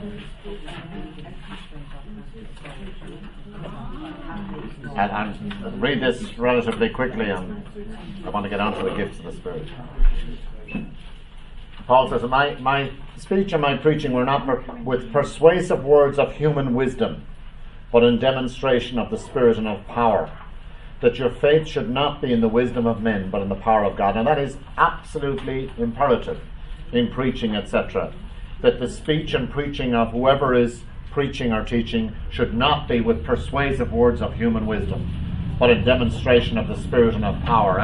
And read this relatively quickly, and I want to get on to the gifts of the Spirit. Paul says, my speech and my preaching were not with persuasive words of human wisdom, but in demonstration of the Spirit and of power, that your faith should not be in the wisdom of men, but in the power of God. Now that is absolutely imperative in preaching, etc., that the speech and preaching of whoever is preaching or teaching should not be with persuasive words of human wisdom, but in demonstration of the Spirit and of power.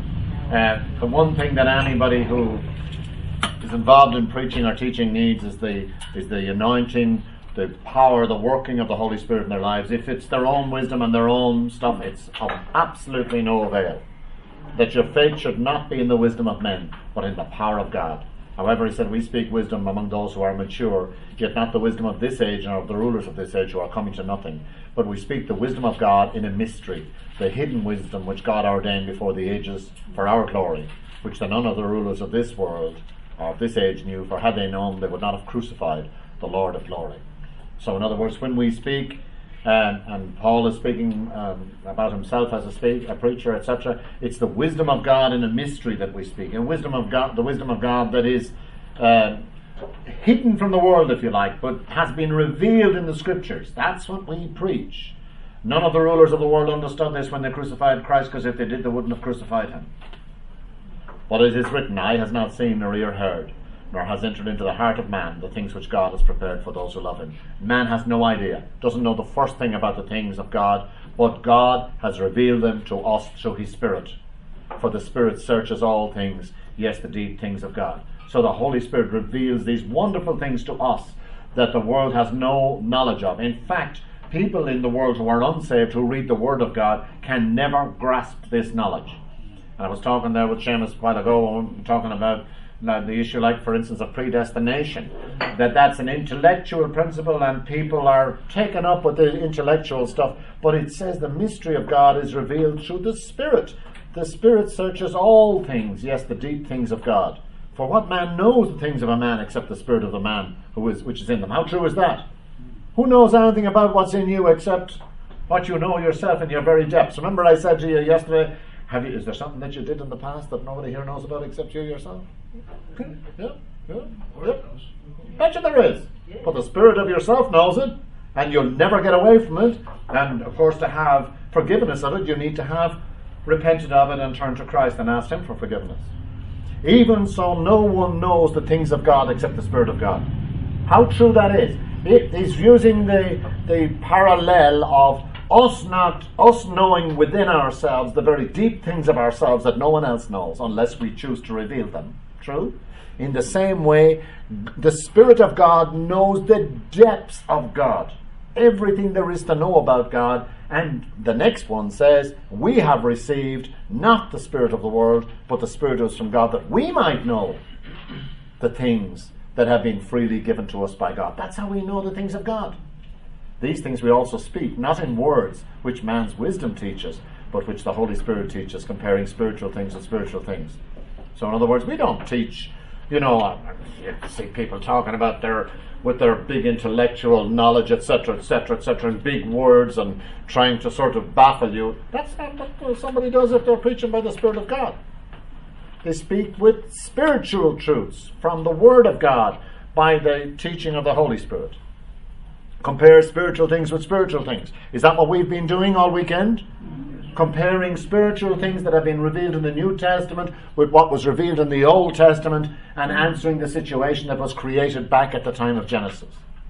And the one thing that anybody who is involved in preaching or teaching needs is the anointing, the power, the working of the Holy Spirit in their lives. If it's their own wisdom and their own stuff, it's of absolutely no avail. That your faith should not be in the wisdom of men, but in the power of God. However, he said, we speak wisdom among those who are mature, yet not the wisdom of this age nor of the rulers of this age who are coming to nothing. But we speak the wisdom of God in a mystery, the hidden wisdom which God ordained before the ages for our glory, which the none of the rulers of this world or of this age knew, for had they known, they would not have crucified the Lord of glory. So in other words, when we speak, and Paul is speaking about himself as a preacher, etc., it's the wisdom of God in a mystery that we speak. And wisdom of God, the wisdom of God that is hidden from the world, if you like, but has been revealed in the Scriptures. That's what we preach. None of the rulers of the world understood this when they crucified Christ, because if they did, they wouldn't have crucified him. But it is written, eye has not seen nor ear heard, nor has entered into the heart of man the things which God has prepared for those who love him. Man has no idea, doesn't know the first thing about the things of God, but God has revealed them to us through his Spirit. For the Spirit searches all things, yes, the deep things of God. So the Holy Spirit reveals these wonderful things to us that the world has no knowledge of. In fact, people in the world who are unsaved, who read the Word of God, can never grasp this knowledge. And I was talking there with Seamus a while ago, talking about the issue, like for instance of predestination, that's an intellectual principle and people are taken up with the intellectual stuff, but it says the mystery of God is revealed through the Spirit. The Spirit searches all things, yes, the deep things of God. For what man knows the things of a man except the spirit of the man which is in them? How true is that? Who knows anything about what's in you except what you know yourself in your very depths? Remember I said to you yesterday, is there something that you did in the past that nobody here knows about except you yourself? Yeah. Betcha there is. But the spirit of yourself knows it, and you'll never get away from it. And of course, to have forgiveness of it, you need to have repented of it and turned to Christ and asked him for forgiveness. Even so, no one knows the things of God except the Spirit of God. How true that is. It is using the parallel of us knowing within ourselves the very deep things of ourselves that no one else knows unless we choose to reveal them. True? In the same way, the Spirit of God knows the depths of God. Everything there is to know about God. And the next one says, we have received not the spirit of the world, but the Spirit who is from God, that we might know the things that have been freely given to us by God. That's how we know the things of God. These things we also speak, not in words which man's wisdom teaches, but which the Holy Spirit teaches, comparing spiritual things with spiritual things. So in other words, we don't teach, you see people talking about with their big intellectual knowledge, etc., and big words and trying to sort of baffle you. That's not what somebody does if they're preaching by the Spirit of God. They speak with spiritual truths from the Word of God by the teaching of the Holy Spirit. Compare spiritual things with spiritual things. Is that what we've been doing all weekend? Comparing spiritual things that have been revealed in the New Testament with what was revealed in the Old Testament and answering the situation that was created back at the time of Genesis.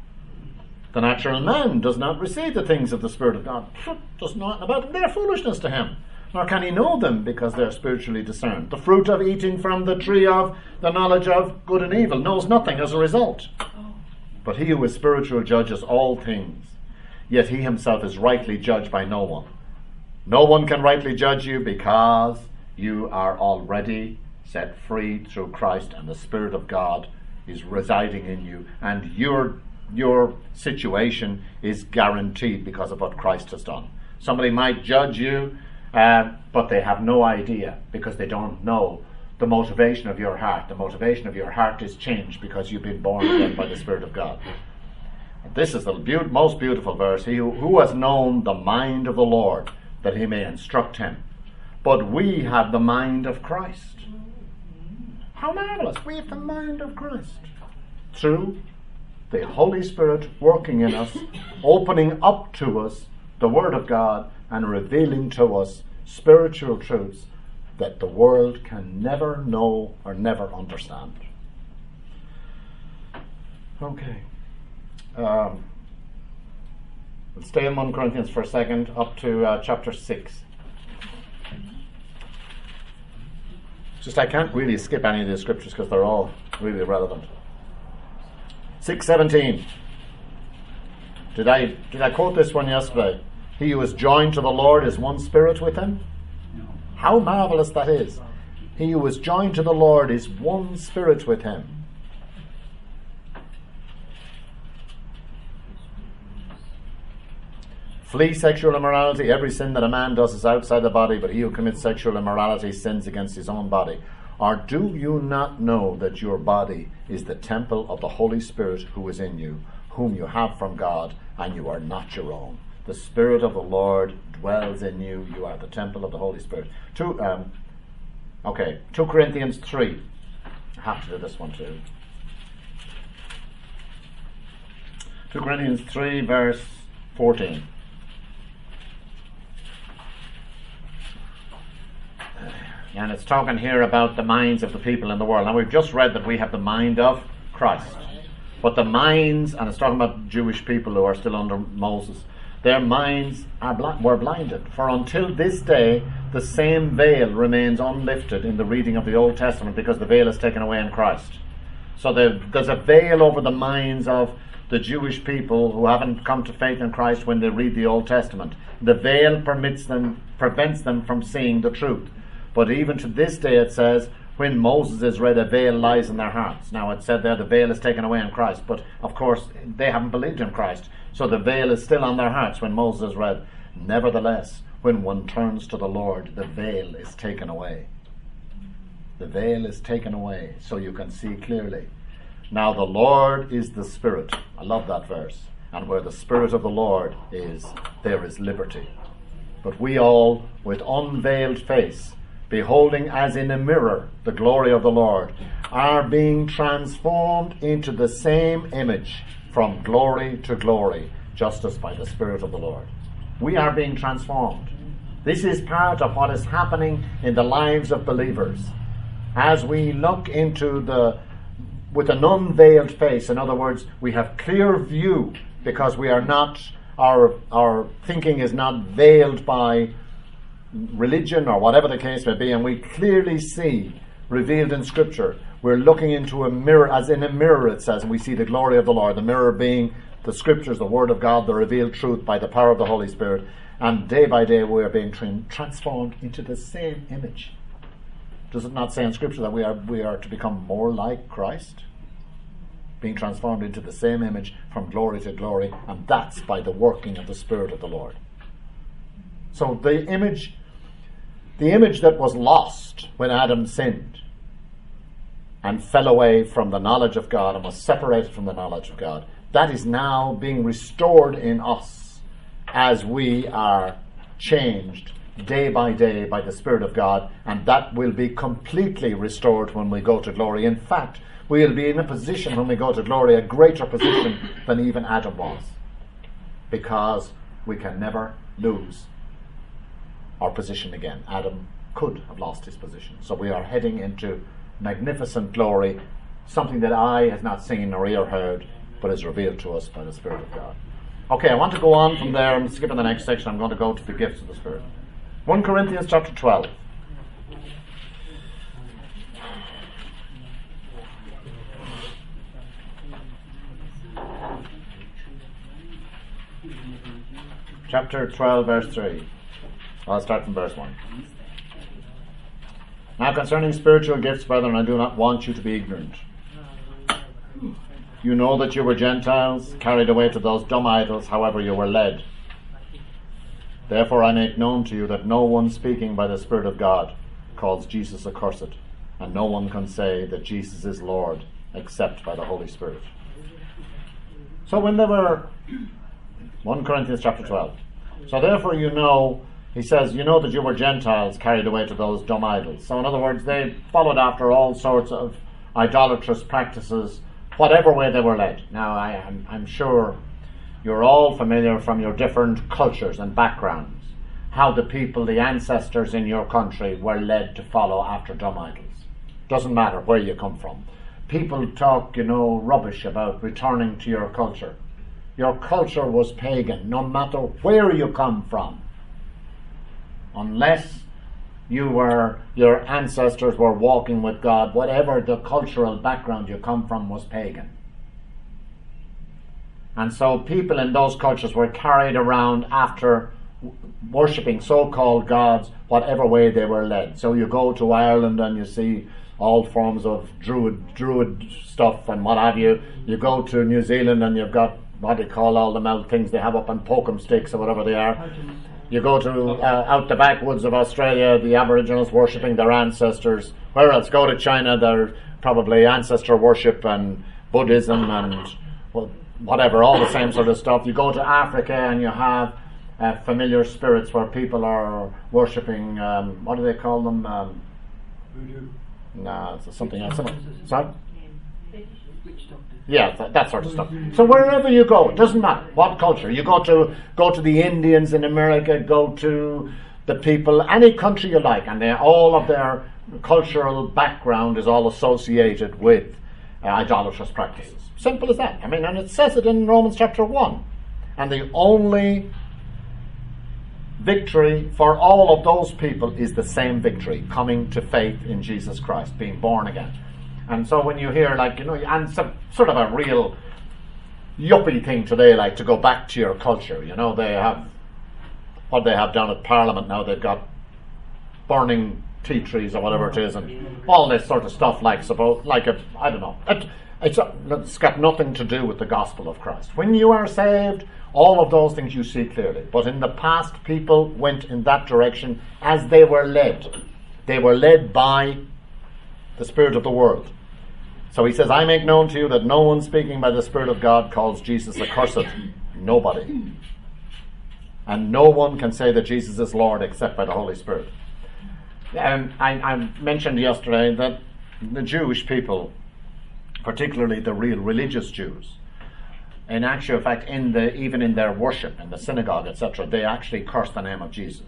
The natural man does not receive the things of the Spirit of God. Does not know about them. They're foolishness to him. Nor can he know them because they're spiritually discerned. The fruit of eating from the tree of the knowledge of good and evil knows nothing as a result. But he who is spiritual judges all things, yet he himself is rightly judged by no one. No one can rightly judge you because you are already set free through Christ and the Spirit of God is residing in you, and your situation is guaranteed because of what Christ has done. Somebody might judge you, but they have no idea because they don't know the motivation of your heart. The motivation of your heart is changed because you've been born again by the Spirit of God. This is the most beautiful verse. He who has known the mind of the Lord, that he may instruct him. But we have the mind of Christ. How marvelous! We have the mind of Christ. Through the Holy Spirit working in us, opening up to us the Word of God and revealing to us spiritual truths that the world can never know or never understand. Okay. We'll stay in 1 Corinthians for a second, up to chapter 6. Just I can't really skip any of these scriptures because they're all really relevant. 6:17. Did I quote this one yesterday? He who is joined to the Lord is one spirit with him. How marvelous that is. He who is joined to the Lord is one spirit with him. Flee sexual immorality. Every sin that a man does is outside the body, but he who commits sexual immorality sins against his own body. Or do you not know that your body is the temple of the Holy Spirit who is in you, whom you have from God, and you are not your own? The Spirit of the Lord dwells in you. You are the temple of the Holy Spirit. 2 Corinthians 3. I have to do this one too. 2 Corinthians 3 verse 14. And it's talking here about the minds of the people in the world. Now we've just read that we have the mind of Christ. But the minds, and it's talking about Jewish people who are still under Moses, their minds were blinded. For until this day, the same veil remains unlifted in the reading of the Old Testament, because the veil is taken away in Christ. So there's a veil over the minds of the Jewish people who haven't come to faith in Christ when they read the Old Testament. The veil prevents them from seeing the truth. But even to this day it says, when Moses is read, a veil lies in their hearts. Now it said there the veil is taken away in Christ, but of course they haven't believed in Christ. So the veil is still on their hearts when Moses is read. Nevertheless, when one turns to the Lord, the veil is taken away. The veil is taken away so you can see clearly. Now the Lord is the Spirit. I love that verse. And where the Spirit of the Lord is, there is liberty. But we all, with unveiled face, beholding as in a mirror the glory of the Lord, are being transformed into the same image from glory to glory, just as by the Spirit of the Lord. We are being transformed. This is part of what is happening in the lives of believers. As we look into with an unveiled face, in other words, we have clear view because we are not, our thinking is not veiled by religion or whatever the case may be, and we clearly see revealed in Scripture. We're looking into a mirror, as in a mirror it says, and we see the glory of the Lord, the mirror being the Scriptures, the Word of God, the revealed truth by the power of the Holy Spirit, and day by day we are being transformed into the same image. Does it not say in Scripture that we are to become more like Christ? Being transformed into the same image from glory to glory, and that's by the working of the Spirit of the Lord. So the image that was lost when Adam sinned and fell away from the knowledge of God and was separated from the knowledge of God, that is now being restored in us as we are changed day by day by the Spirit of God, and that will be completely restored when we go to glory. In fact, we will be in a position when we go to glory, a greater position than even Adam was, because we can never lose our position again. Adam could have lost his position. So we are heading into magnificent glory, something that eye has not seen nor ear heard, but is revealed to us by the Spirit of God. Okay, I want to go on from there. I'm skipping the next section. I'm going to go to the gifts of the Spirit. 1 Corinthians chapter 12. Chapter 12, verse 3. I'll start from verse 1. Now concerning spiritual gifts, brethren, I do not want you to be ignorant. You know that you were Gentiles, carried away to those dumb idols, however you were led. Therefore I make known to you that no one speaking by the Spirit of God calls Jesus accursed, and no one can say that Jesus is Lord except by the Holy Spirit. So when they were, 1 Corinthians chapter 12. So therefore he says, you know that you were Gentiles carried away to those dumb idols. So in other words, they followed after all sorts of idolatrous practices, whatever way they were led. Now I'm sure you're all familiar from your different cultures and backgrounds how the people, the ancestors in your country, were led to follow after dumb idols. Doesn't matter where you come from. People talk, rubbish about returning to your culture. Your culture was pagan, no matter where you come from. Unless your ancestors were walking with God, whatever the cultural background you come from was pagan. And so people in those cultures were carried around after worshipping so-called gods, whatever way they were led. So you go to Ireland and you see all forms of druid stuff and what have you. You go to New Zealand and you've got what they call all the melt things they have up on pokem sticks or whatever they are. You go to out the backwoods of Australia, the Aboriginals worshipping their ancestors. Where else? Go to China, they're probably ancestor worship and Buddhism and whatever, all the same sort of stuff. You go to Africa and you have familiar spirits where people are worshipping, what do they call them? Voodoo. No, it's something else. Sorry? Yeah, that sort of stuff. So wherever you go, it doesn't matter what culture. You go to the Indians in America, go to the people, any country you like, and all of their cultural background is all associated with idolatrous practices. Simple as that. And it says it in Romans chapter 1. And the only victory for all of those people is the same victory, coming to faith in Jesus Christ, being born again. And so when you hear, and some sort of a real yuppie thing today, like to go back to your culture, they have what they have down at Parliament now. They've got burning tea trees or whatever it is, and all this sort of stuff. I don't know. It's got nothing to do with the gospel of Christ. When you are saved, all of those things you see clearly. But in the past, people went in that direction as they were led. They were led by the spirit of the world. So he says, I make known to you that no one speaking by the Spirit of God calls Jesus accursed. Nobody. And no one can say that Jesus is Lord except by the Holy Spirit. And I mentioned yesterday that the Jewish people, particularly the real religious Jews, in actual fact, even in their worship, in the synagogue, etc., they actually curse the name of Jesus.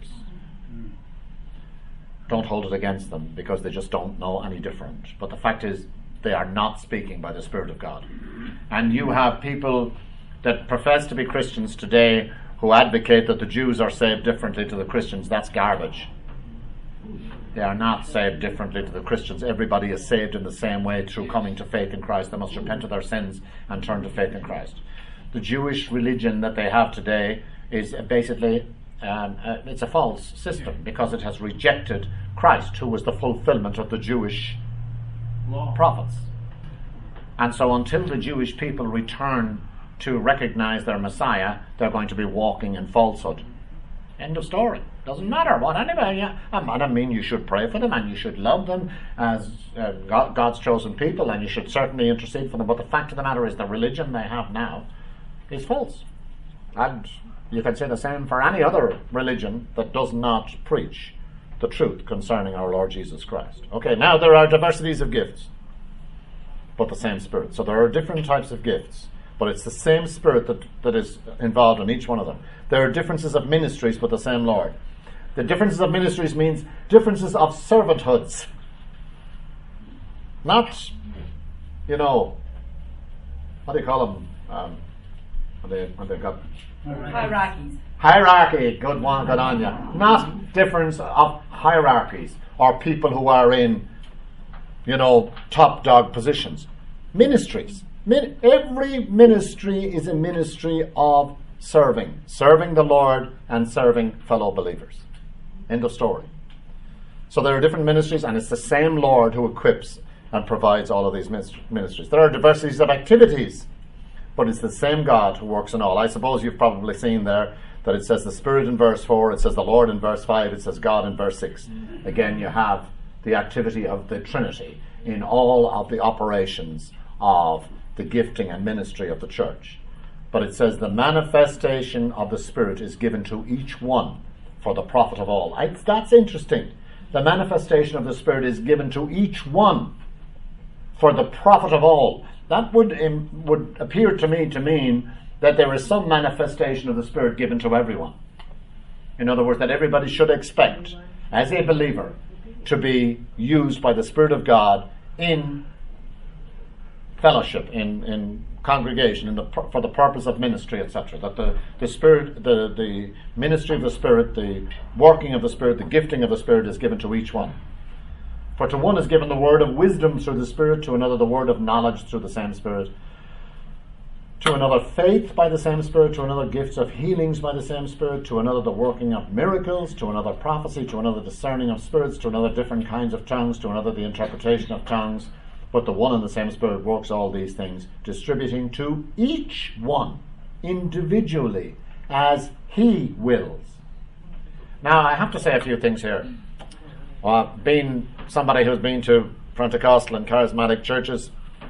Don't hold it against them, because they just don't know any different. But the fact is, they are not speaking by the Spirit of God. And you have people that profess to be Christians today who advocate that the Jews are saved differently to the Christians. That's garbage. They are not saved differently to the Christians. Everybody is saved in the same way through coming to faith in Christ. They must repent of their sins and turn to faith in Christ. The Jewish religion that they have today is basically it's a false system, because it has rejected Christ, who was the fulfillment of the Jewish law, prophets. And so until the Jewish people return to recognize their Messiah, they're going to be walking in falsehood. End of story. Doesn't matter what anybody. I mean, you should pray for them and you should love them as God's chosen people, and you should certainly intercede for them. But the fact of the matter is, the religion they have now is false. And you can say the same for any other religion that does not preach the truth concerning our Lord Jesus Christ. Okay, now there are diversities of gifts, but the same Spirit. So there are different types of gifts, but it's the same Spirit that is involved in each one of them. There are differences of ministries, but the same Lord. The differences of ministries means differences of servanthoods. Not, what do you call them? When they've got hierarchies. Hierarchy, good on you. Not difference of hierarchies or people who are in, top dog positions. Ministries. Every ministry is a ministry of serving the Lord and serving fellow believers. End of story. So there are different ministries, and it's the same Lord who equips and provides all of these ministries. There are diversities of activities, but it's the same God who works in all. I suppose you've probably seen there that it says the Spirit in verse 4, it says the Lord in verse 5, it says God in verse 6. Again, you have the activity of the Trinity in all of the operations of the gifting and ministry of the church. But it says the manifestation of the Spirit is given to each one for the profit of all. That's interesting. The manifestation of the Spirit is given to each one for the profit of all. That would appear to me to mean that there is some manifestation of the Spirit given to everyone. In other words, that everybody should expect, as a believer, to be used by the Spirit of God in fellowship, in congregation, for the purpose of ministry, etc. That the Spirit, the ministry of the Spirit, the working of the Spirit, the gifting of the Spirit is given to each one. For to one is given the word of wisdom through the Spirit, to another the word of knowledge through the same Spirit, to another faith by the same Spirit, to another gifts of healings by the same Spirit, to another the working of miracles, to another prophecy, to another discerning of spirits, to another different kinds of tongues, to another the interpretation of tongues. But the one and the same Spirit works all these things, distributing to each one individually as He wills. Now, I have to say a few things here. Being somebody who's been to Pentecostal and charismatic churches,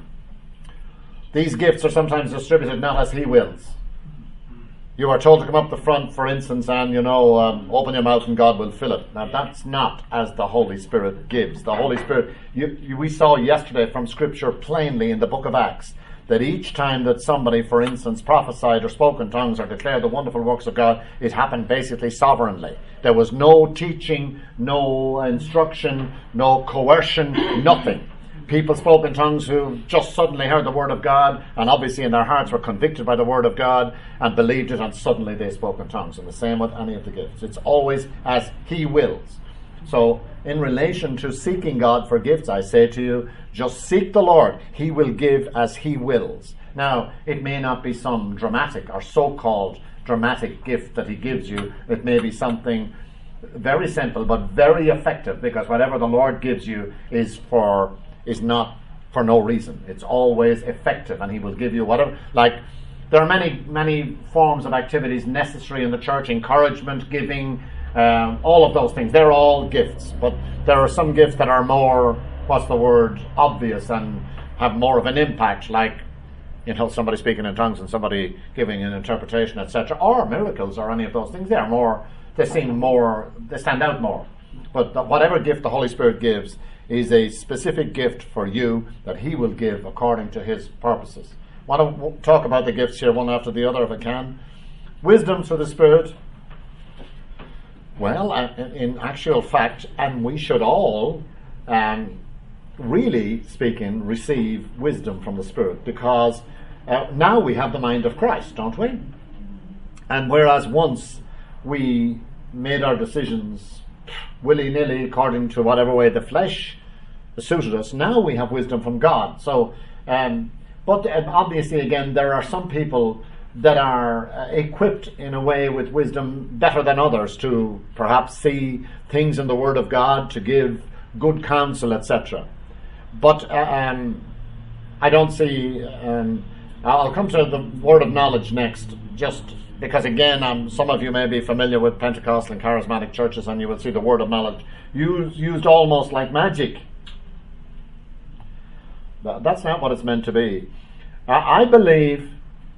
these gifts are sometimes distributed not as He wills. You are told to come up the front, for instance, and, open your mouth and God will fill it. Now, that's not as the Holy Spirit gives. The Holy Spirit, we saw yesterday from Scripture plainly in the book of Acts, that each time that somebody, for instance, prophesied or spoke in tongues or declared the wonderful works of God, it happened basically sovereignly. There was no teaching, no instruction, no coercion, nothing. People spoke in tongues who just suddenly heard the word of God, and obviously in their hearts were convicted by the word of God and believed it, and suddenly they spoke in tongues. And the same with any of the gifts. It's always as He wills. So in relation to seeking God for gifts, I say to you, just seek the Lord. He will give as He wills. Now, it may not be some dramatic or so-called dramatic gift that He gives you. It may be something very simple but very effective, because whatever the Lord gives you is not for no reason. It's always effective, and He will give you whatever. Like, there are many forms of activities necessary in the church: encouragement, giving, all of those things. They're all gifts, but there are some gifts that are more, obvious and have more of an impact, like somebody speaking in tongues and somebody giving an interpretation, etc., or miracles, or any of those things. They stand out more. But whatever gift the Holy Spirit gives is a specific gift for you that He will give according to His purposes. I want to talk about the gifts here one after the other if I can. Wisdom through the Spirit. Well, in actual fact, and we should all, really speaking, receive wisdom from the Spirit, because now we have the mind of Christ, don't we? And whereas once we made our decisions willy-nilly according to whatever way the flesh suited us, now we have wisdom from God. So, but obviously again, there are some people that are equipped in a way with wisdom better than others to perhaps see things in the Word of God, to give good counsel, etc. But I don't see, I'll come to the word of knowledge next, just because again, some of you may be familiar with Pentecostal and charismatic churches, and you will see the word of knowledge used almost like magic. That's not what it's meant to be. I believe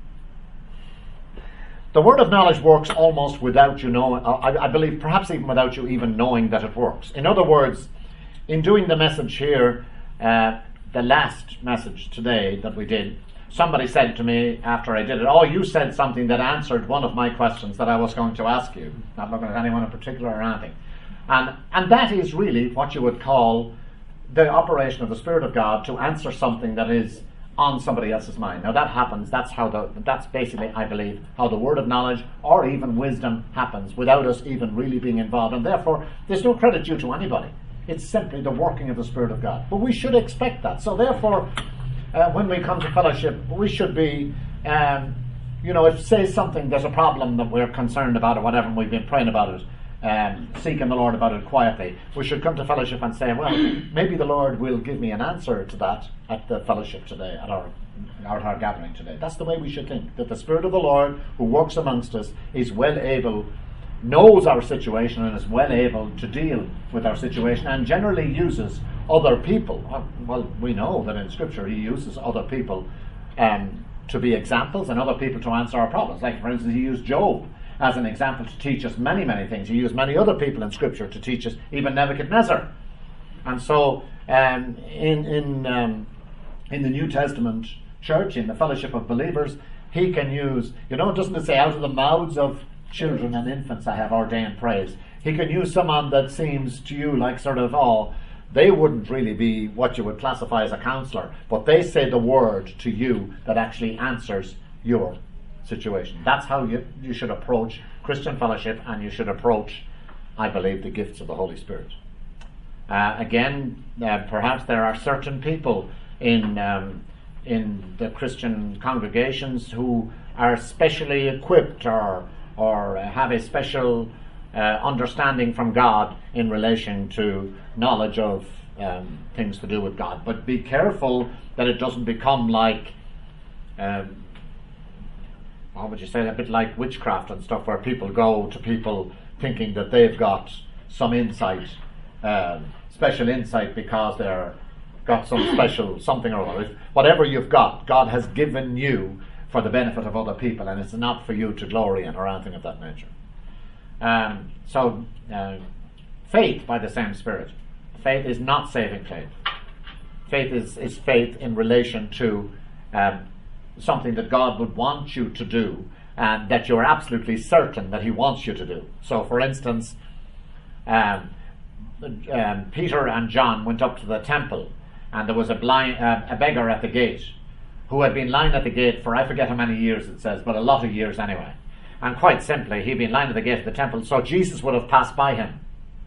the word of knowledge works almost without you knowing. I believe perhaps even without you even knowing that it works. In other words, in doing the message here, the last message today that we did, somebody said to me after I did it, you said something that answered one of my questions that I was going to ask you. Not looking at anyone in particular or anything. And that is really what you would call the operation of the Spirit of God to answer something that is on somebody else's mind. Now that happens, that's basically, I believe, how the word of knowledge or even wisdom happens without us even really being involved, and therefore there's no credit due to anybody. It's simply the working of the Spirit of God. But we should expect that. So therefore, when we come to fellowship, we should be, if say something, there's a problem that we're concerned about or whatever, and we've been praying about it, seeking the Lord about it quietly, we should come to fellowship and say, well, maybe the Lord will give me an answer to that at the fellowship today, at our gathering today. That's the way we should think, that the Spirit of the Lord who works amongst us is well able, knows our situation, and is well able to deal with our situation, and generally uses other people. Well, we know that in Scripture He uses other people to be examples and other people to answer our problems. Like, for instance, he used Job as an example to teach us many, many things. He used many other people in Scripture to teach us, even Nebuchadnezzar. And so, in the New Testament church, in the fellowship of believers, he can use, doesn't it say, out of the mouths of children and infants I have ordained praise? He can use someone that seems to you like sort of, they wouldn't really be what you would classify as a counselor, but they say the word to you that actually answers your situation. That's how you should approach Christian fellowship, and you should approach, I believe, the gifts of the Holy Spirit. Perhaps there are certain people in the Christian congregations who are specially equipped or have a special understanding from God in relation to knowledge of things to do with God. But be careful that it doesn't become like, what would you say, a bit like witchcraft and stuff, where people go to people thinking that they've got some insight, special insight, because they're got some special something or other. Whatever you've got, God has given you for the benefit of other people, and it's not for you to glory in or anything of that nature. Faith by the same Spirit. Faith is not saving faith. Faith is faith in relation to something that God would want you to do, and that you're absolutely certain that He wants you to do. So, for instance, Peter and John went up to the temple, and there was a beggar at the gate who had been lying at the gate for, I forget how many years it says, but a lot of years anyway. And quite simply, he'd been lying at the gate of the temple, so Jesus would have passed by him.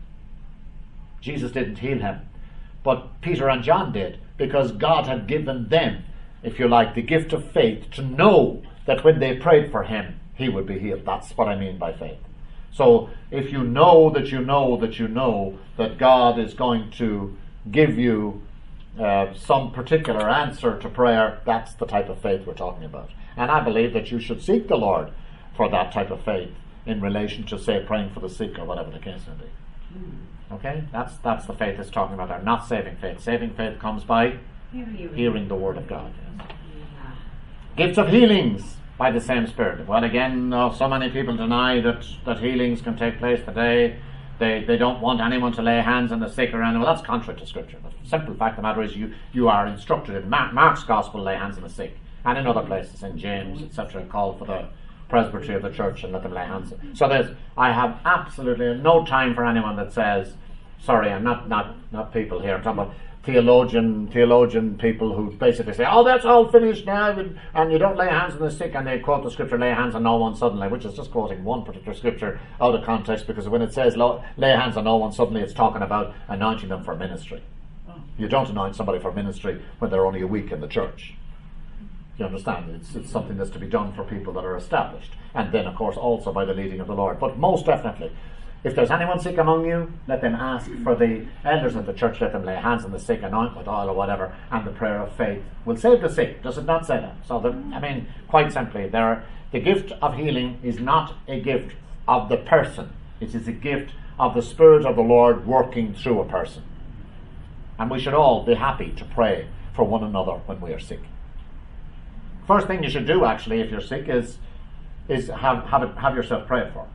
Jesus didn't heal him, but Peter and John did, because God had given them, if you like, the gift of faith to know that when they prayed for him, he would be healed. That's what I mean by faith. So if you know that you know that you know that God is going to give you some particular answer to prayer, that's the type of faith we're talking about. And I believe that you should seek the Lord for that type of faith in relation to, say, praying for the sick or whatever the case may be. Okay? That's the faith it's talking about there, not saving faith. Saving faith comes by hearing the Word of God. Yes. Gifts of healings by the same Spirit. Well, again, so many people deny that healings can take place today. They don't want anyone to lay hands on the sick or anything. Well, that's contrary to Scripture. The simple fact of the matter is you are instructed in Mark's Gospel, lay hands on the sick, and in other places, in James, etc., call for the presbytery of the church and let them lay hands on. So I have absolutely no time for anyone that says, sorry, I'm not people here, I'm talking about theologian people who basically say, that's all finished now, and you don't lay hands on the sick, and they quote the Scripture, lay hands on no one suddenly, which is just quoting one particular Scripture out of context, because when it says lay hands on no one suddenly, it's talking about anointing them for ministry. You don't anoint somebody for ministry when they're only a week in the church. You understand? It's something that's to be done for people that are established, and then of course also by the leading of the Lord. But most definitely, if there's anyone sick among you, let them ask for the elders of the church, let them lay hands on the sick, anoint with oil or whatever, and the prayer of faith will save the sick. Does it not say that? So, quite simply, the gift of healing is not a gift of the person. It is a gift of the Spirit of the Lord working through a person. And we should all be happy to pray for one another when we are sick. First thing you should do, actually, if you're sick, is have yourself prayed for.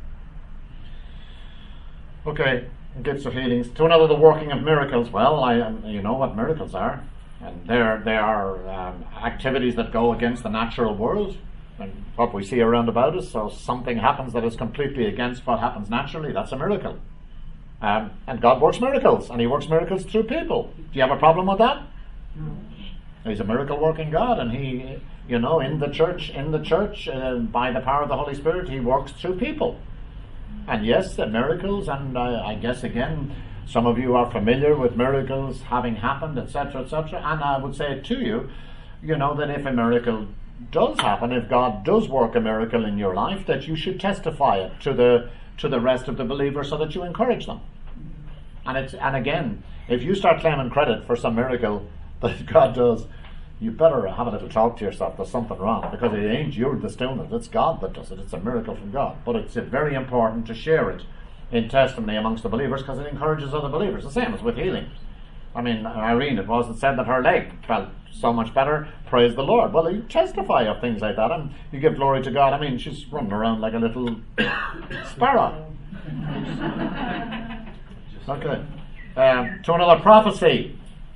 Okay, gifts of healings. To another, the working of miracles. Well, you know what miracles are, and they are activities that go against the natural world and what we see around about us. So something happens that is completely against what happens naturally. That's a miracle. And God works miracles, and He works miracles through people. Do you have a problem with that? No. He's a miracle-working God, and He, in the church, by the power of the Holy Spirit, He works through people. And yes, the miracles, and I guess again, some of you are familiar with miracles having happened, etc., etc. And I would say to you, that if a miracle does happen, if God does work a miracle in your life, that you should testify it to the rest of the believers so that you encourage them. And again, if you start claiming credit for some miracle that God does, you better have a little talk to yourself. There's something wrong, because it ain't you that's doing it. It's God that does it. It's a miracle from God. But it's very important to share it in testimony amongst the believers, because it encourages other believers. The same as with healing. Irene, it wasn't said that her leg felt so much better. Praise the Lord. Well, you testify of things like that, and you give glory to God. I mean, she's running around like a little sparrow. Okay. To another prophecy.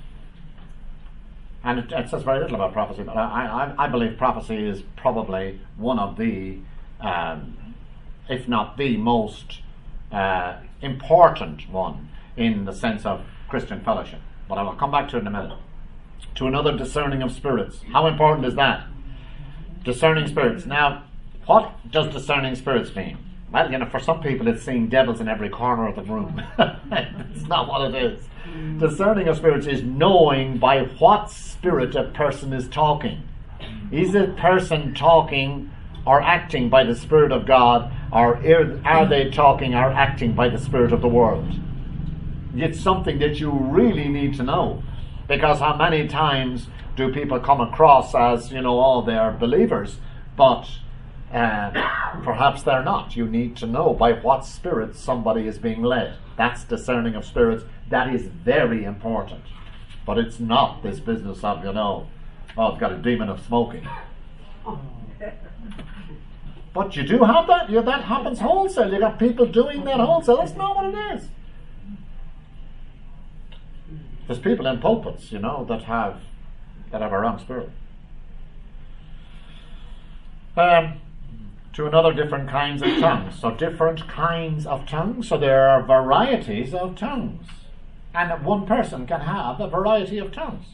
And it says very little about prophecy, but I believe prophecy is probably one of the, if not the most important one in the sense of Christian fellowship. But I will come back to it in a minute. To another, discerning of spirits. How important is that? Discerning spirits. Now, what does discerning spirits mean? Well, for some people it's seeing devils in every corner of the room. It's not what it is. Discerning of spirits is knowing by what spirit a person is talking. Is a person talking or acting by the Spirit of God, or are they talking or acting by the spirit of the world? It's something that you really need to know. Because how many times do people come across as, they're believers, but perhaps they're not. You need to know by what spirit somebody is being led. That's discerning of spirits. That is very important. But it's not this business of, I've got a demon of smoking. But you do have that. That happens wholesale. You got people doing that wholesale. That's not what it is. There's people in pulpits, that have a wrong spirit. To another, different kinds of tongues. So different kinds of tongues. So there are varieties of tongues. And one person can have a variety of tongues.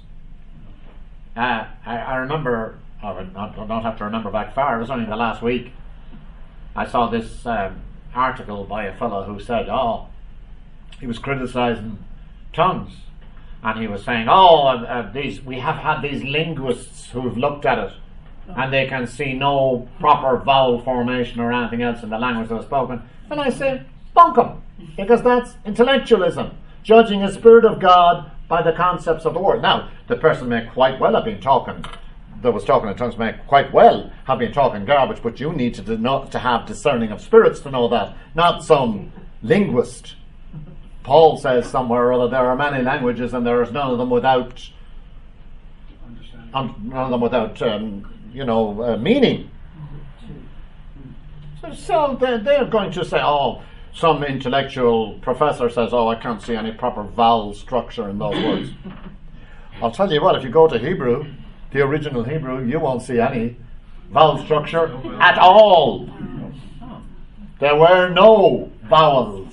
I remember, I don't have to remember back far, it was only the last week, I saw this article by a fellow who said, he was criticizing tongues. And he was saying, we have had these linguists who've looked at it, and they can see no proper vowel formation or anything else in the language that was spoken. And I say, bunk 'em, because that's intellectualism, judging a spirit of God by the concepts of the word. Now, the person may quite well have been talking, that was talking in tongues may quite well have been talking garbage, but you need to have discerning of spirits to know that, not some linguist. Paul says somewhere or other, there are many languages and there is none of them without meaning. So they're going to say, some intellectual professor says, I can't see any proper vowel structure in those words. I'll tell you what, if you go to Hebrew, the original Hebrew, you won't see any vowel structure at all. There were no vowels.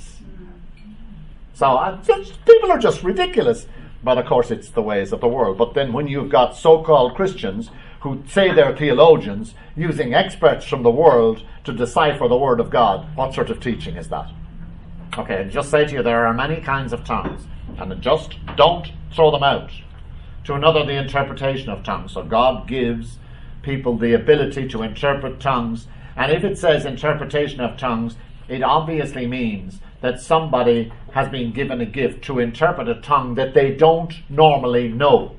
So people are just ridiculous. But of course it's the ways of the world. But then when you've got so-called Christians who say they're theologians using experts from the world to decipher the Word of God, what sort of teaching is that? Okay, and just say to you, there are many kinds of tongues, and just don't throw them out. To another, the interpretation of tongues. So God gives people the ability to interpret tongues, and if it says interpretation of tongues, it obviously means that somebody has been given a gift to interpret a tongue that they don't normally know.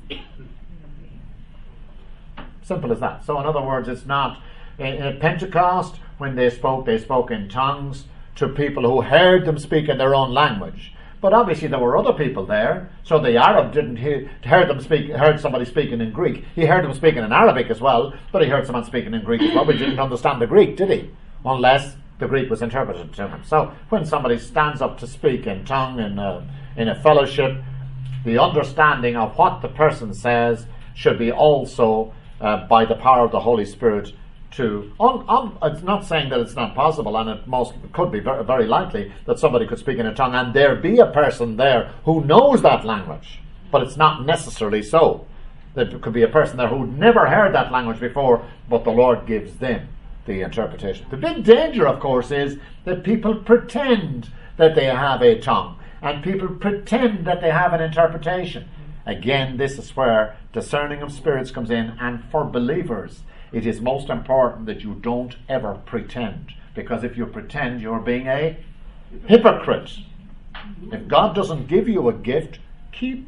Simple as that. So in other words, it's not in Pentecost, when they spoke in tongues to people who heard them speak in their own language. But obviously there were other people there, so the Arab didn't heard somebody speaking in Greek. He heard them speaking in Arabic as well, but he heard someone speaking in Greek as well. But he didn't understand the Greek, did he? Unless the Greek was interpreted to him. So when somebody stands up to speak in tongue in a fellowship, the understanding of what the person says should be also by the power of the Holy Spirit to... it's not saying that it's not possible, and it could be very, very likely that somebody could speak in a tongue and there be a person there who knows that language, but it's not necessarily so. There could be a person there who'd never heard that language before, but the Lord gives them the interpretation. The big danger, of course, is that people pretend that they have a tongue, and people pretend that they have an interpretation. Again, this is where discerning of spirits comes in, and for believers, it is most important that you don't ever pretend, because if you pretend, you're being a hypocrite. If God doesn't give you a gift, keep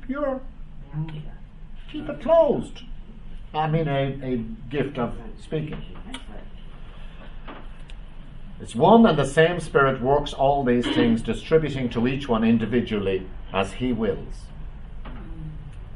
it closed. I mean a gift of speaking. It's one and the same Spirit works all these things, distributing to each one individually as He wills.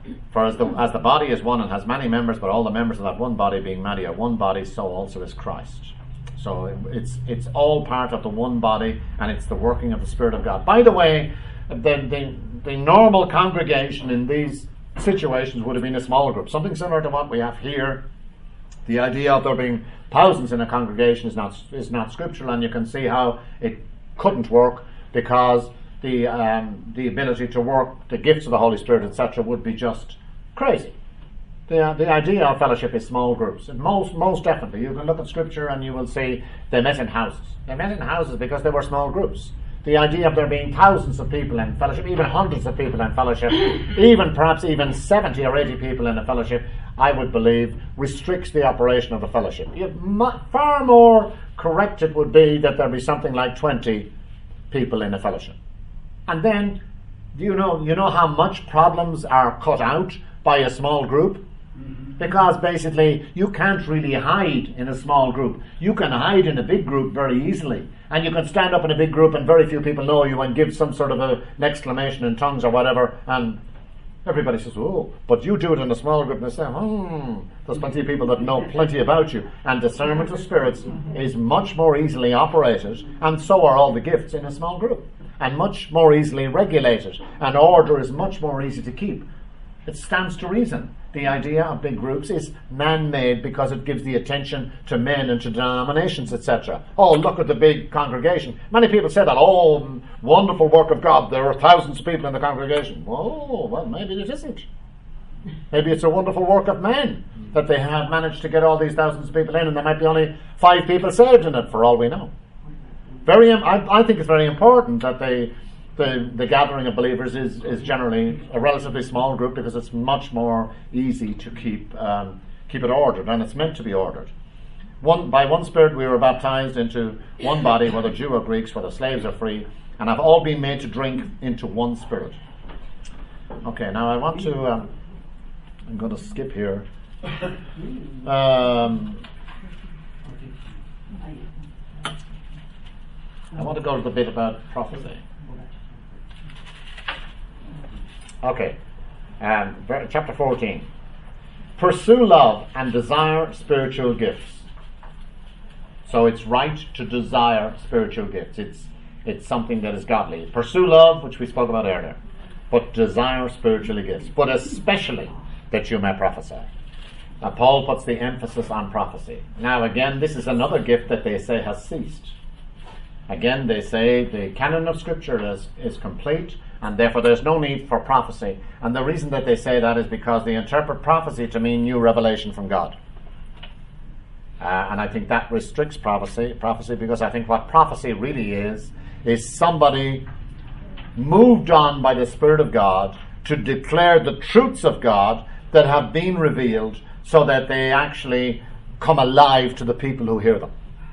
For as the body is one and has many members, but all the members of that one body being many are one body, so also is Christ. So it's all part of the one body, and it's the working of the Spirit of God. By the way, the normal congregation in these situations would have been a small group, something similar to what we have here. The idea of there being thousands in a congregation is not scriptural, and you can see how it couldn't work, because the ability to work the gifts of the Holy Spirit, etc., would be just crazy. The idea of fellowship is small groups. And most definitely, you can look at Scripture and you will see they met in houses. They met in houses because they were small groups. The idea of there being thousands of people in fellowship, even hundreds of people in fellowship, perhaps even 70 or 80 people in a fellowship, I would believe, restricts the operation of the fellowship. Far more correct it would be that there be something like 20 people in a fellowship. And then, you know how much problems are cut out by a small group? Because basically you can't really hide in a small group. You can hide in a big group very easily, and you can stand up in a big group and very few people know you and give some sort of an exclamation in tongues or whatever, and everybody says, oh. But you do it in a small group and they say, there's plenty of people that know plenty about you. And discernment of spirits is much more easily operated, and so are all the gifts in a small group, and much more easily regulated, and order is much more easy to keep. It stands to reason. The idea of big groups is man-made because it gives the attention to men and to denominations, etc. Oh, look at the big congregation. Many people say that, oh, wonderful work of God, there are thousands of people in the congregation. Oh, well, maybe it isn't. Maybe it's a wonderful work of men that they have managed to get all these thousands of people in, and there might be only 5 people saved in it, for all we know. I think it's very important that the gathering of believers is generally a relatively small group, because it's much more easy to keep it ordered, and it's meant to be ordered. By one Spirit we were baptized into one body, whether Jew or Greeks, whether slaves or free, and have all been made to drink into one Spirit. Okay, now I want to I'm going to skip here. I want to go to the bit about prophecy. Okay, chapter 14. Pursue love and desire spiritual gifts. So it's right to desire spiritual gifts. It's something that is godly. Pursue love, which we spoke about earlier, but desire spiritual gifts, but especially that you may prophesy. Now Paul puts the emphasis on prophecy. Now again, this is another gift that they say has ceased. Again, they say the canon of Scripture is complete, and therefore there's no need for prophecy. And the reason that they say that is because they interpret prophecy to mean new revelation from God. And I think that restricts prophecy, because I think what prophecy really is somebody moved on by the Spirit of God to declare the truths of God that have been revealed, so that they actually come alive to the people who hear them.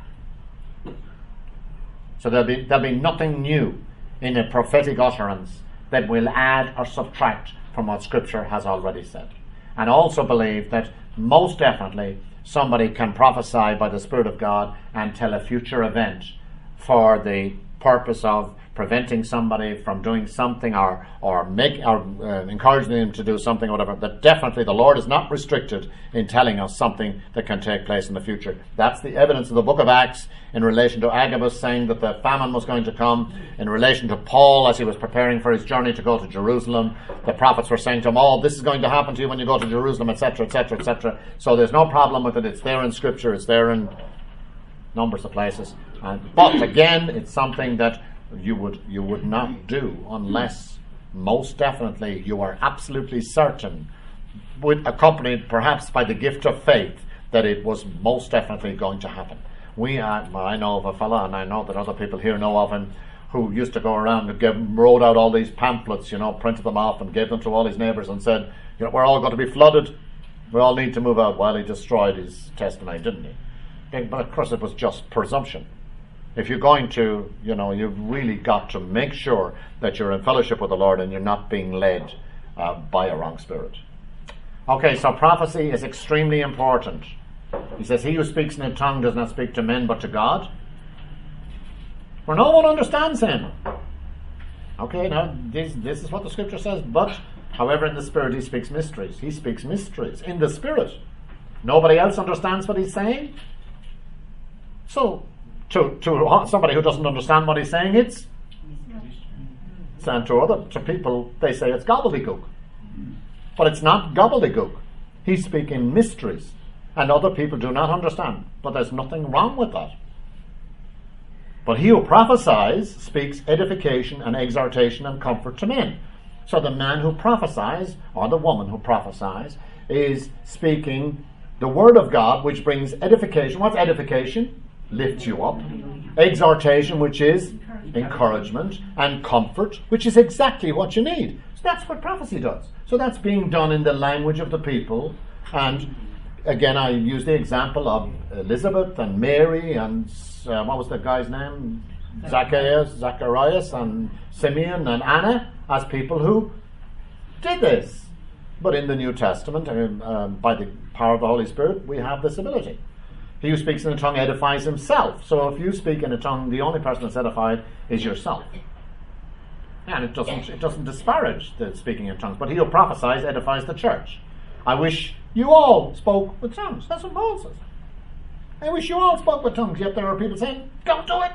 So there'll be nothing new in a prophetic utterance that will add or subtract from what Scripture has already said. And also believe that most definitely somebody can prophesy by the Spirit of God and tell a future event for the purpose of preventing somebody from doing something or encouraging them to do something or whatever. That definitely the Lord is not restricted in telling us something that can take place in the future. That's the evidence of the book of Acts in relation to Agabus saying that the famine was going to come, in relation to Paul as he was preparing for his journey to go to Jerusalem. The prophets were saying to him, oh, this is going to happen to you when you go to Jerusalem, etc., etc., etc. So there's no problem with it. It's there in Scripture. It's there in numbers of places. But again, it's something that you would not do unless most definitely you are absolutely certain, accompanied perhaps by the gift of faith, that it was most definitely going to happen. I know of a fella, and I know that other people here know of him, who used to go around and wrote out all these pamphlets, printed them off and gave them to all his neighbours and said, we're all going to be flooded, we all need to move out. While he destroyed his testimony, didn't he? But of course it was just presumption. If you're going to, you've really got to make sure that you're in fellowship with the Lord and you're not being led by a wrong spirit. Okay, so prophecy is extremely important. He says, he who speaks in a tongue does not speak to men but to God, for no one understands him. Okay, now this is what the Scripture says, but However, in the Spirit he speaks mysteries. He speaks mysteries in the Spirit. Nobody else understands what he's saying. So, to somebody who doesn't understand what he's saying, it's and to people, they say it's gobbledygook. But it's not gobbledygook. He's speaking mysteries, and other people do not understand. But there's nothing wrong with that. But he who prophesies speaks edification and exhortation and comfort to men. So the man who prophesies, or the woman who prophesies, is speaking the word of God, which brings edification. What's edification? Lifts you up. Exhortation, which is encouragement, and comfort, which is exactly what you need. So that's what prophecy does. So that's being done in the language of the people. And again, I use the example of Elizabeth and Mary and what was the guy's name? Zacharias and Simeon and Anna as people who did this. But in the New Testament, by the power of the Holy Spirit, we have this ability. He who speaks in a tongue edifies himself. So if you speak in a tongue, the only person that's edified is yourself. And it doesn't disparage the speaking in tongues. But he who prophesies edifies the church. I wish you all spoke with tongues. That's what Paul says. I wish you all spoke with tongues. Yet there are people saying, don't do it.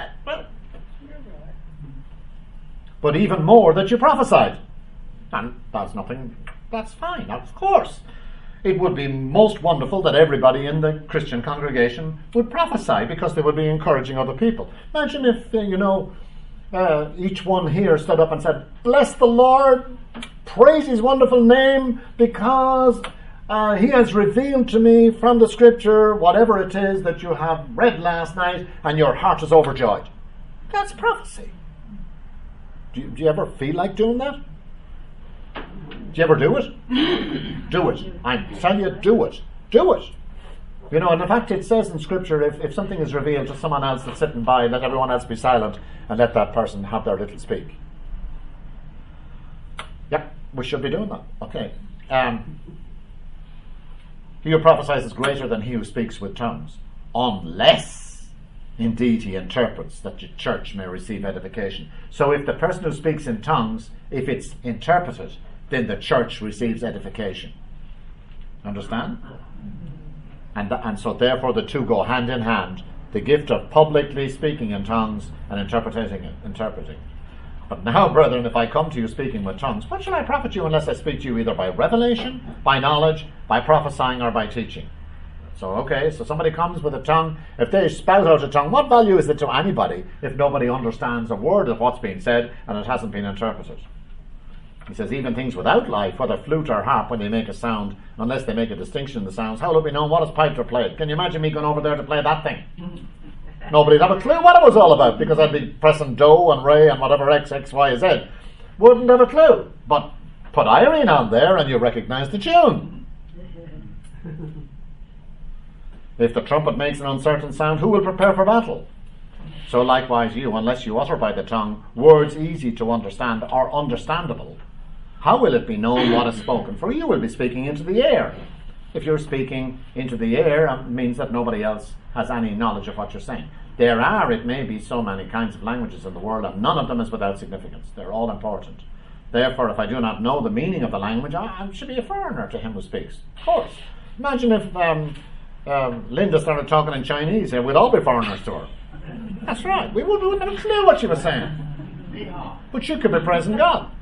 But even more that you prophesied. And that's nothing. That's fine, of course. It would be most wonderful that everybody in the Christian congregation would prophesy, because they would be encouraging other people. Imagine if, each one here stood up and said, bless the Lord, praise his wonderful name, because he has revealed to me from the scripture whatever it is that you have read last night, and your heart is overjoyed. That's prophecy. Do you ever feel like doing that? Do you ever do it? Do it. I tell you, do it. Do it. And in fact it says in Scripture, if something is revealed to someone else that's sitting by, let everyone else be silent and let that person have their little speak. Yep, we should be doing that. Okay. He who prophesies is greater than he who speaks with tongues, unless indeed he interprets, that the church may receive edification. So if the person who speaks in tongues, if it's interpreted, then the church receives edification. Understand? And so therefore the two go hand in hand. The gift of publicly speaking in tongues and interpreting. But now, brethren, if I come to you speaking with tongues, what shall I profit you unless I speak to you either by revelation, by knowledge, by prophesying, or by teaching? So somebody comes with a tongue. If they spout out a tongue, what value is it to anybody if nobody understands a word of what's being said and it hasn't been interpreted? He says, even things without life, whether flute or harp, when they make a sound, unless they make a distinction in the sounds, how will it be known what is piped or played? Can you imagine me going over there to play that thing? Nobody'd have a clue what it was all about, because I'd be pressing do and re and whatever X, Y, Z. Wouldn't have a clue. But put Irene on there and you recognise the tune. If the trumpet makes an uncertain sound, who will prepare for battle? So likewise you, unless you utter by the tongue words easy to understand or understandable, how will it be known what is spoken? For you will be speaking into the air. If you're speaking into the air, it means that nobody else has any knowledge of what you're saying. There are, it may be, so many kinds of languages in the world, and none of them is without significance. They're all important. Therefore, if I do not know the meaning of the language, I should be a foreigner to him who speaks. Of course. Imagine if Linda started talking in Chinese, and we'd all be foreigners to her. That's right. We wouldn't have a clue what she was saying. But she could be praising God.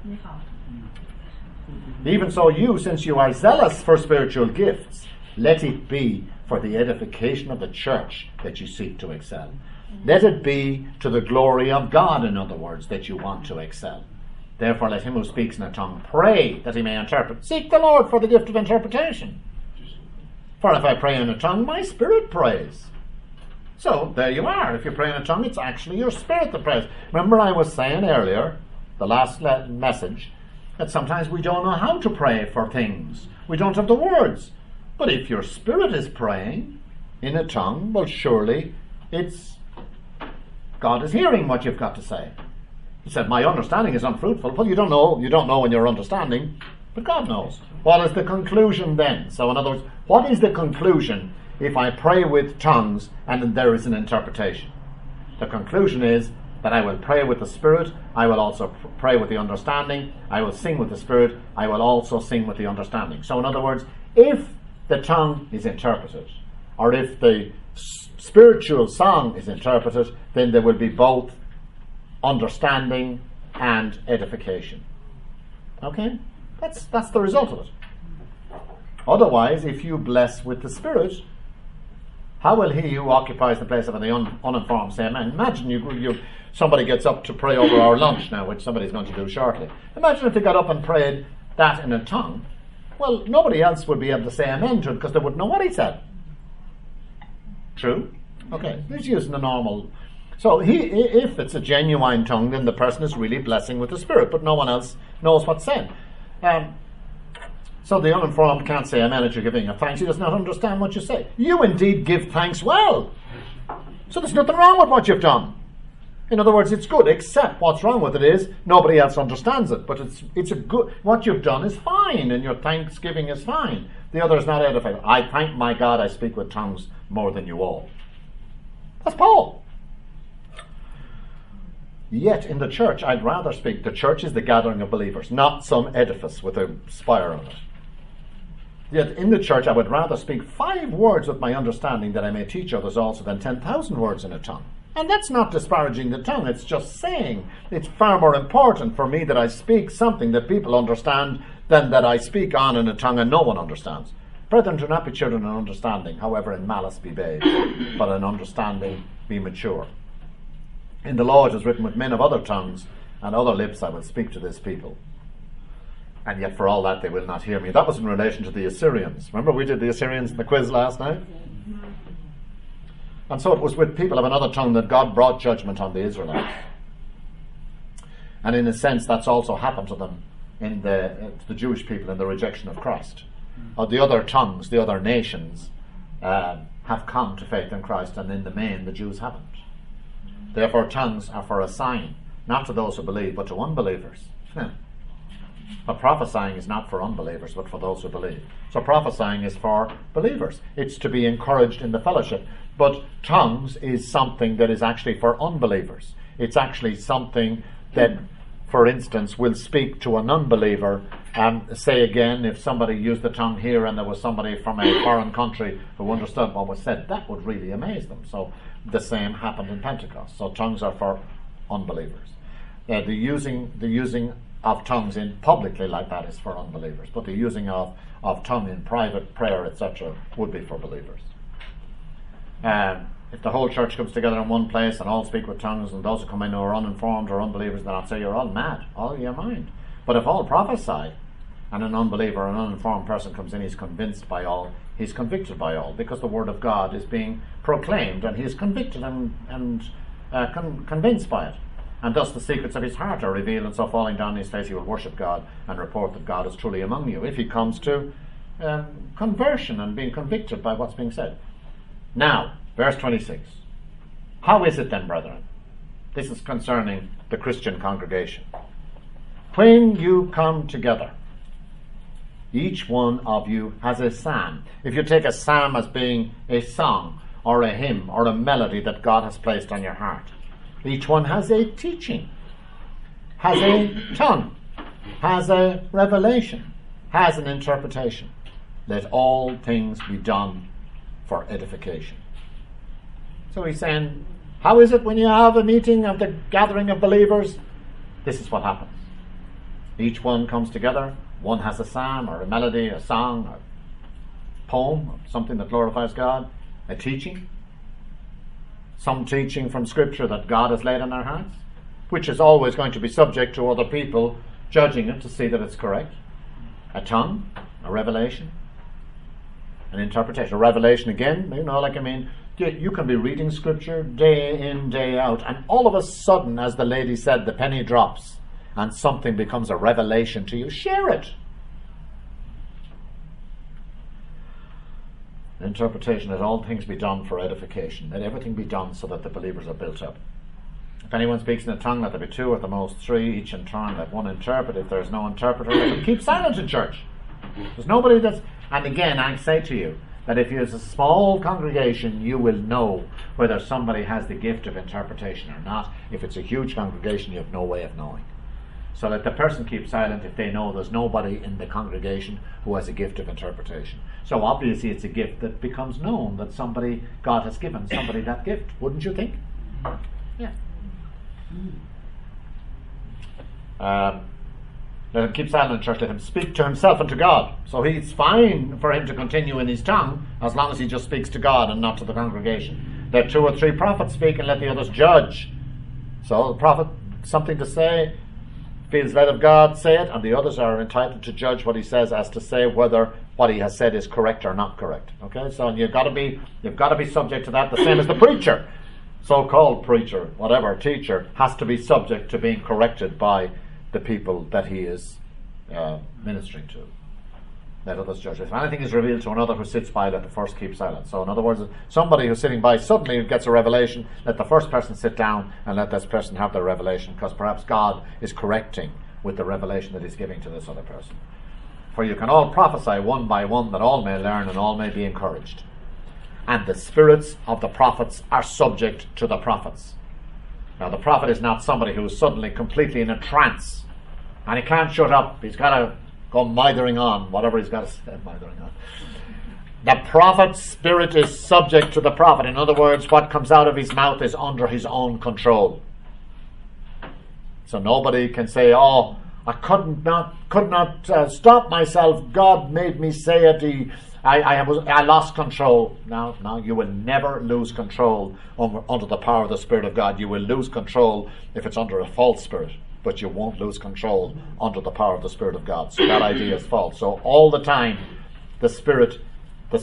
Even so you, since you are zealous for spiritual gifts, let it be for the edification of the church that you seek to excel. Let it be to the glory of God, in other words, that you want to excel. Therefore let him who speaks in a tongue pray that he may interpret. Seek the Lord for the gift of interpretation. For if I pray in a tongue, my spirit prays. So there you are. If you pray in a tongue, it's actually your spirit that prays. Remember I was saying earlier, the last message, that sometimes we don't know how to pray for things. We don't have the words. But if your spirit is praying in a tongue, well, surely God is hearing what you've got to say. He said, my understanding is unfruitful. Well, you don't know when you're understanding, but God knows. What is the conclusion then? So in other words, what is the conclusion if I pray with tongues and there is an interpretation? The conclusion is that I will pray with the Spirit, I will also pray with the understanding, I will sing with the Spirit, I will also sing with the understanding. So in other words, if the tongue is interpreted, or if the spiritual song is interpreted, then there will be both understanding and edification. Okay? That's the result of it. Otherwise, if you bless with the Spirit, how will he who occupies the place of an uninformed say amen? Imagine somebody gets up to pray over our lunch now, which somebody's going to do shortly. Imagine if they got up and prayed that in a tongue. Well, nobody else would be able to say amen to it because they wouldn't know what he said. True? Okay, he's using the normal. So if it's a genuine tongue, then the person is really blessing with the Spirit, but no one else knows what's said. So the uninformed can't say amen at your giving of thanks. He does not understand what you say. You indeed give thanks well. So there's nothing wrong with what you've done. In other words, it's good, except what's wrong with it is nobody else understands it. But it's a good. What you've done is fine, and your thanksgiving is fine. The other is not edified. I thank my God I speak with tongues more than you all. That's Paul. Yet in the church, I'd rather speak. The church is the gathering of believers, not some edifice with a spire on it. Yet in the church, I would rather speak 5 words with my understanding that I may teach others also than 10,000 words in a tongue. And that's not disparaging the tongue, it's just saying it's far more important for me that I speak something that people understand than that I speak on in a tongue and no one understands. Brethren, do not be children in understanding, however in malice be babes, but in understanding be mature. In the law it is written, with men of other tongues and other lips I will speak to this people. And yet for all that they will not hear me. That was in relation to the Assyrians. Remember we did the Assyrians in the quiz last night? And so it was with people of another tongue that God brought judgment on the Israelites. And in a sense that's also happened to them in the Jewish people in the rejection of Christ. The other tongues, the other nations have come to faith in Christ, and in the main the Jews haven't. Therefore tongues are for a sign, not to those who believe, but to unbelievers. But prophesying is not for unbelievers, but for those who believe. So prophesying is for believers. It's to be encouraged in the fellowship. But tongues is something that is actually for unbelievers. It's actually something that, for instance, will speak to an unbeliever and say again, if somebody used the tongue here and there was somebody from a foreign country who understood what was said, that would really amaze them. So the same happened in Pentecost. So tongues are for unbelievers. The using of tongues in publicly like that is for unbelievers, but the using of tongue in private prayer, etc., would be for believers. If the whole church comes together in one place and all speak with tongues, and those who come in who are uninformed or unbelievers, then I'll say you're all mad, all of your mind. But if all prophesy, and an unbeliever or an uninformed person comes in, he's convinced by all, he's convicted by all, because the word of God is being proclaimed, and he is convicted and convinced by it. And thus the secrets of his heart are revealed, and so falling down on his face he will worship God and report that God is truly among you, if he comes to conversion and being convicted by what's being said. Now, verse 26. How is it then, brethren? This is concerning the Christian congregation. When you come together, each one of you has a psalm. If you take a psalm as being a song or a hymn or a melody that God has placed on your heart, each one has a teaching, has a tongue, has a revelation, has an interpretation. Let all things be done for edification. So he's saying, how is it when you have a meeting of the gathering of believers? This is what happens. Each one comes together. One has a psalm or a melody, a song, or poem, or something that glorifies God, a teaching, some teaching from Scripture that God has laid on our hearts, which is always going to be subject to other people judging it to see that it's correct. A tongue, a revelation, an interpretation. A revelation again, you can be reading Scripture day in, day out, and all of a sudden, as the lady said, the penny drops and something becomes a revelation to you. Share it. Interpretation, let all things be done for edification. Let everything be done so that the believers are built up. If anyone speaks in a tongue, let there be 2, at the most 3, each in turn. Let one interpret. If there is no interpreter, let them keep silent in church. There's nobody that's... And again, I say to you, that if it's a small congregation, you will know whether somebody has the gift of interpretation or not. If it's a huge congregation, you have no way of knowing. So that the person keeps silent if they know there's nobody in the congregation who has a gift of interpretation. So obviously it's a gift that becomes known, that somebody, God has given somebody that gift, wouldn't you think? Yeah. Let him keep silent in church, let him speak to himself and to God. So it's fine for him to continue in his tongue as long as he just speaks to God and not to the congregation. Let 2 or 3 prophets speak and let the others judge. So the prophet, something to say, feels led of God, say it, and the others are entitled to judge what he says as to say whether what he has said is correct or not correct. Okay, so you've got to be subject to that, the same as the preacher, so-called preacher, whatever, teacher, has to be subject to being corrected by the people that he is ministering to. Let others judge. If anything is revealed to another who sits by, let the first keep silent. So in other words, somebody who's sitting by suddenly gets a revelation, let the first person sit down and let this person have their revelation, because perhaps God is correcting with the revelation that he's giving to this other person. For you can all prophesy one by one, that all may learn and all may be encouraged. And the spirits of the prophets are subject to the prophets. Now the prophet is not somebody who is suddenly completely in a trance and he can't shut up. He's got to go mithering on, whatever he's got to say, mithering on. The prophet's spirit is subject to the prophet. In other words, what comes out of his mouth is under his own control. So nobody can say, oh, I could not stop myself. God made me say it. I lost control. No, you will never lose control under the power of the Spirit of God. You will lose control if it's under a false spirit, but you won't lose control under the power of the Spirit of God. So that idea is false. So all the time, the spirit of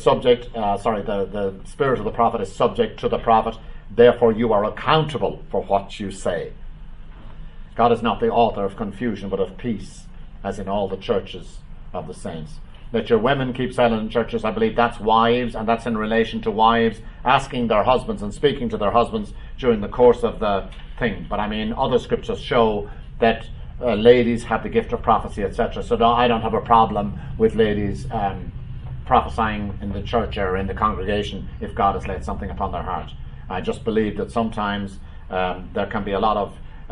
the prophet is subject to the prophet. Therefore, you are accountable for what you say. God is not the author of confusion, but of peace, as in all the churches of the saints. Let your women keep silent in churches. I believe that's wives, and that's in relation to wives asking their husbands and speaking to their husbands during the course of the thing. But I mean, other scriptures show that ladies have the gift of prophecy, etc. So I don't have a problem with ladies prophesying in the church or in the congregation if God has laid something upon their heart. I just believe that sometimes there can be a lot of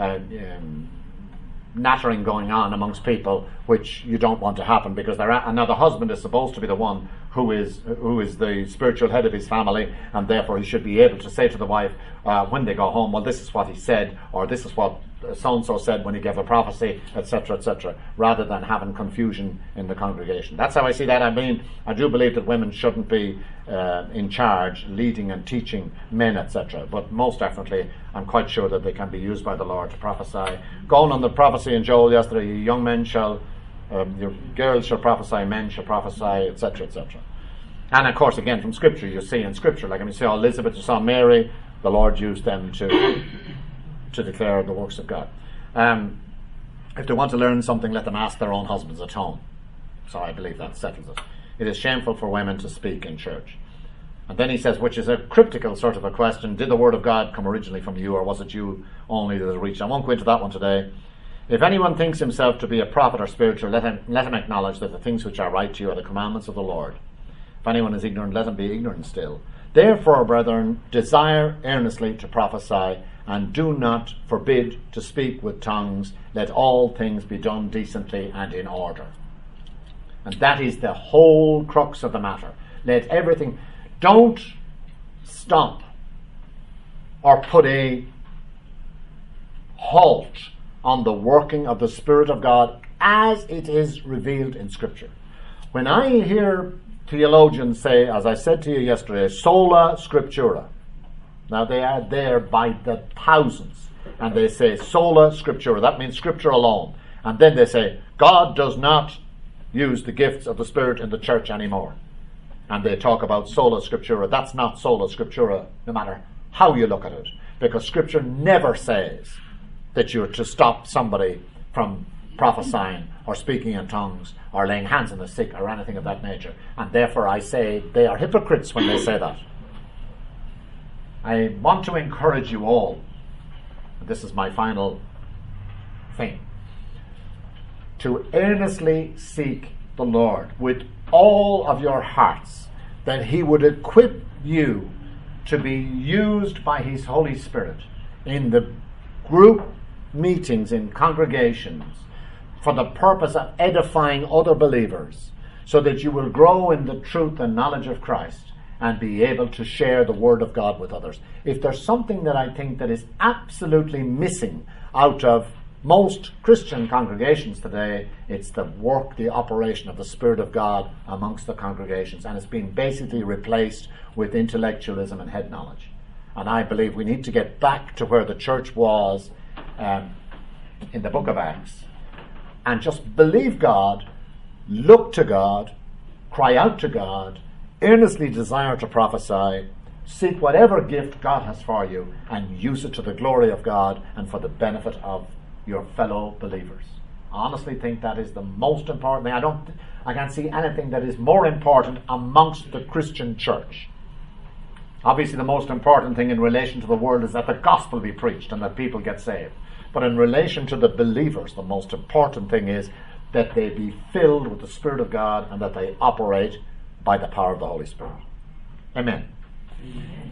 nattering going on amongst people, which you don't want to happen, because now the husband is supposed to be the one who is the spiritual head of his family, and therefore he should be able to say to the wife when they go home, well, this is what he said, or this is what so-and-so said when he gave a prophecy, etc., etc., rather than having confusion in the congregation. That's how I see that. I mean, I do believe that women shouldn't be in charge, leading and teaching men, etc., but most definitely I'm quite sure that they can be used by the Lord to prophesy. Going on the prophecy in Joel yesterday, young men shall, your girls shall prophesy, men shall prophesy, etc., etc. And of course, again, from Scripture, you see in Scripture, like when you saw Elizabeth, you saw Mary, the Lord used them to declare the works of God. If they want to learn something, let them ask their own husbands at home. So I believe that settles it. It is shameful for women to speak in church. And then he says, which is a cryptical sort of a question, did the word of God come originally from you, or was it you only that it reached? I won't go into that one today. If anyone thinks himself to be a prophet or spiritual, let him acknowledge that the things which are right to you are the commandments of the Lord. If anyone is ignorant, let him be ignorant still. Therefore, brethren, desire earnestly to prophesy, and do not forbid to speak with tongues. Let all things be done decently and in order. And that is the whole crux of the matter. Let everything... Don't stop or put a halt on the working of the Spirit of God as it is revealed in Scripture. When I hear theologians say, as I said to you yesterday, sola scriptura. Now they are there by the thousands, and they say sola scriptura. That means Scripture alone. And then they say God does not use the gifts of the Spirit in the church anymore. And they talk about sola scriptura. That's not sola scriptura, no matter how you look at it, because Scripture never says that you're to stop somebody from prophesying or speaking in tongues or laying hands on the sick or anything of that nature. And therefore I say they are hypocrites when they say that. I want to encourage you all, and this is my final thing, to earnestly seek the Lord with all of your hearts. that He would equip you to be used by His Holy Spirit in the group meetings, in congregations, for the purpose of edifying other believers, so that you will grow in the truth and knowledge of Christ and be able to share the Word of God with others. If there's something that I think that is absolutely missing out of most Christian congregations today, it's the work, the operation of the Spirit of God amongst the congregations, and it's been basically replaced with intellectualism and head knowledge. And I believe we need to get back to where the church was in the book of Acts, and just believe God, look to God, cry out to God, earnestly desire to prophesy, seek whatever gift God has for you, and use it to the glory of God and for the benefit of your fellow believers. I honestly think that is the most important thing. I can't see anything that is more important amongst the Christian church. Obviously, the most important thing in relation to the world is that the gospel be preached and that people get saved. But in relation to the believers, the most important thing is that they be filled with the Spirit of God and that they operate by the power of the Holy Spirit. Amen. Amen.